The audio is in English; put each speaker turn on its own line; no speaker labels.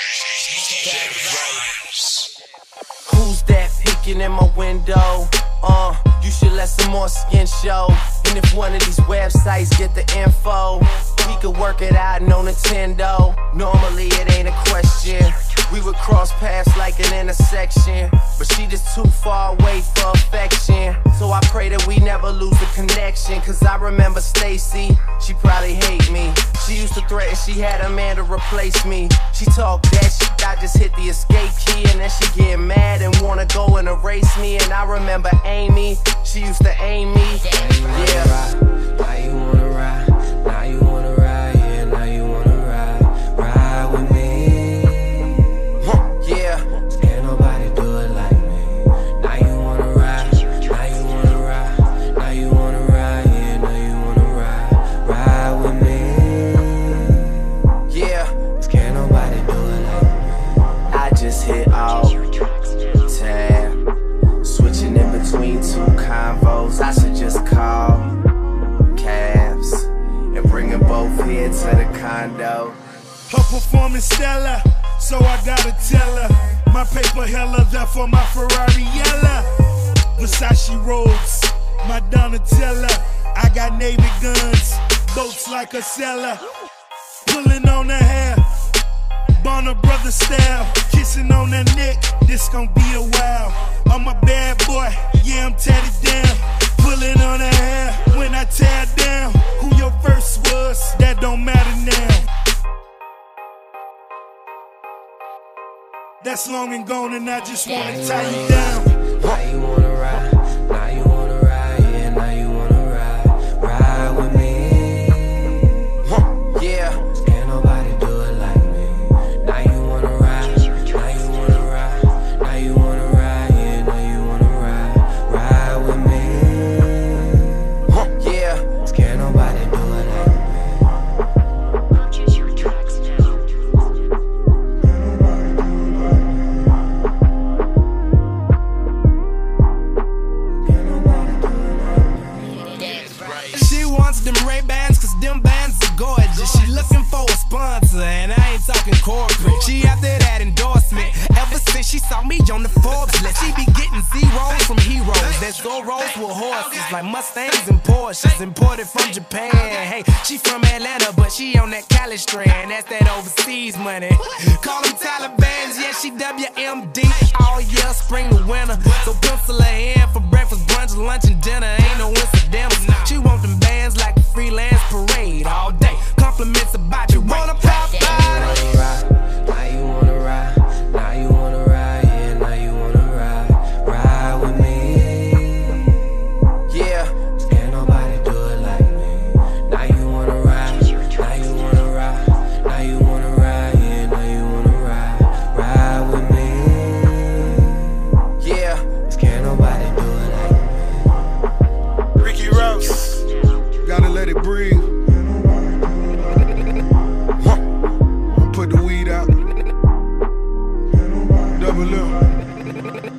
Who's that peeking in my window? You should let some more skin show. And if one of these websites get the info, we could work it out, no Nintendo. Normally it ain't a question. We would cross paths like an intersection, but she just too far away for affection. So I pray that we never lose the connection. Cause I remember Stacy, she probably hate me. She used to threaten she had a man to replace me. She talk that shit, I just hit the escape key. And then she get mad and wanna go and erase me. And I remember Amy, she used to aim me. Yeah.
Now you wanna ride, now you wanna ride, yeah, now you wanna ride with me.
Yeah.
Can't nobody do it like me. Now you wanna ride, now you wanna ride, now you wanna ride, yeah, now you wanna ride with me.
Yeah.
Can't nobody do it like me.
I just hit alt tab, switching in between two convos. I should just call cabs and bring them both here to the condo.
Her performance stellar, so I gotta tell her. My paper hella, therefore my Ferrari yellow. Versace robes, my Donatella. I got Navy guns, boats like a cellar. Pulling on her hair, Bonner brother style. Kissing on her neck, this gon' be a while. I'm a bad boy, yeah, I'm tatted down. Pulling on her hair, when I tear down. Who your verse was, that don't matter now. That's long and gone and I just wanna tie you down.
Now you wanna ride, now you wanna ride, yeah, now you wanna ride with me.
Yeah.
Can't nobody do it like me. Now you wanna ride, now you wanna ride, now you wanna ride, yeah, now you wanna ride with me.
Yeah.
Can't nobody do it like me.
Purchase your tracks now.
She wants them Ray-Bans cause them bands are gorgeous. She looking for a sponsor and I ain't talking corporate. She after that endorsement ever since she saw me on the Forbes list. She be getting zeros from heroes that's Zoros with horses like Mustangs and Porsches imported from Japan. Hey, she from Atlanta but she on that Cali strand. That's that overseas money. Call them Talibans, yeah, she WMD all year, spring to winter. So pencil her in for breakfast, brunch, lunch and dinner. Ain't no incidentals. She want them bands like a freelance parade all day. Compliments about you wanna pop out.
Now you wanna ride, now you wanna ride, yeah, now you wanna ride with me.
Yeah.
Can't nobody do it like me. Now you wanna ride, now you wanna ride, now you wanna ride, yeah, now you wanna ride with me.
Yeah.
Can't nobody do it like me.
Ricky Rouse, gotta let it breathe. Put the weed out. Double M.